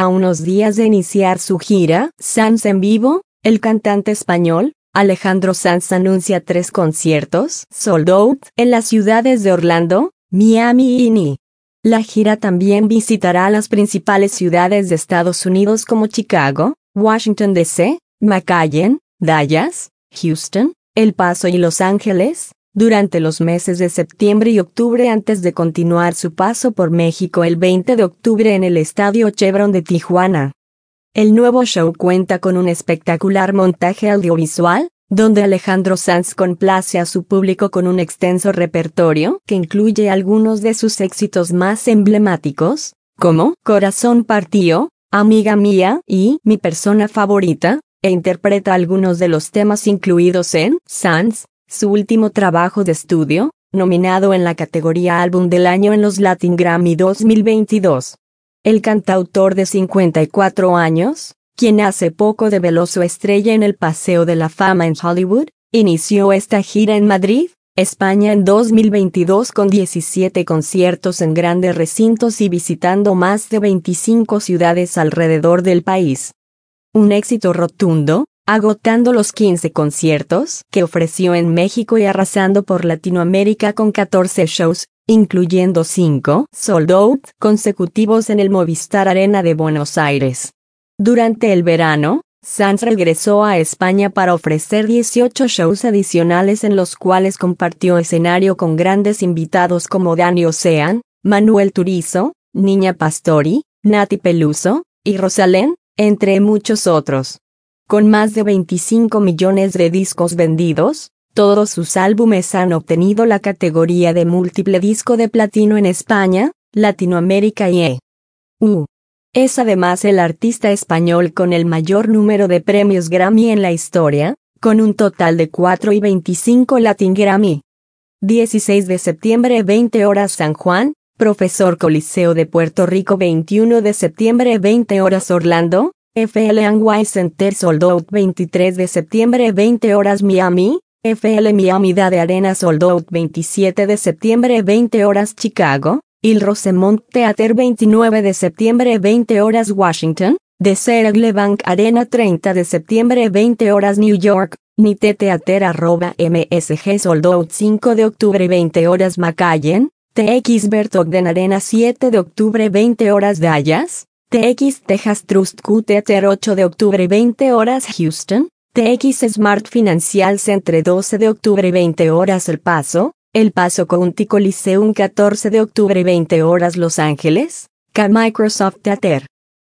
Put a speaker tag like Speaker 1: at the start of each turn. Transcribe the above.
Speaker 1: A unos días de iniciar su gira, Sanz en vivo, el cantante español, Alejandro Sanz anuncia 3 conciertos sold out en las ciudades de Orlando, Miami y Ni. La gira también visitará las principales ciudades de Estados Unidos como Chicago, Washington D.C., McAllen, Dallas, Houston, El Paso y Los Ángeles, durante los meses de septiembre y octubre antes de continuar su paso por México el 20 de octubre en el Estadio Chevron de Tijuana. El nuevo show cuenta con un espectacular montaje audiovisual, donde Alejandro Sanz complace a su público con un extenso repertorio que incluye algunos de sus éxitos más emblemáticos, como Corazón Partido, Amiga Mía y Mi Persona Favorita, e interpreta algunos de los temas incluidos en Sanz, su último trabajo de estudio, nominado en la categoría Álbum del Año en los Latin Grammy 2022. El cantautor de 54 años, quien hace poco develó su estrella en el Paseo de la Fama en Hollywood, inició esta gira en Madrid, España en 2022 con 17 conciertos en grandes recintos y visitando más de 25 ciudades alrededor del país. Un éxito rotundo, agotando los 15 conciertos que ofreció en México y arrasando por Latinoamérica con 14 shows, incluyendo 5 sold out consecutivos en el Movistar Arena de Buenos Aires. Durante el verano, Sanz regresó a España para ofrecer 18 shows adicionales en los cuales compartió escenario con grandes invitados como Dani Ocean, Manuel Turizo, Niña Pastori, Nati Peluso y Rosalén, entre muchos otros. Con más de 25 millones de discos vendidos, todos sus álbumes han obtenido la categoría de múltiple disco de platino en España, Latinoamérica y EU. Es además el artista español con el mayor número de premios Grammy en la historia, con un total de 4 y 25 Latin Grammy. 16 de septiembre 20 horas San Juan, Profesor Coliseo de Puerto Rico 21 de septiembre 20 horas Orlando, FL&Y Center sold out 23 de septiembre 20 horas Miami, FL Miami Dade Arena sold out 27 de septiembre 20 horas Chicago, Il Rosemont Theater 29 de septiembre 20 horas Washington, DC Bank Arena 30 de septiembre 20 horas New York, Nite Theater @MSG sold out 5 de octubre 20 horas McAllen, TX Bertogden Arena 7 de octubre 20 horas Dallas, TX Texas Trust Q Theater 8 de octubre 20 horas Houston, TX Smart Financial Centre 12 de octubre 20 horas El Paso County Coliseum 14 de octubre 20 horas Los Ángeles, K Microsoft Theater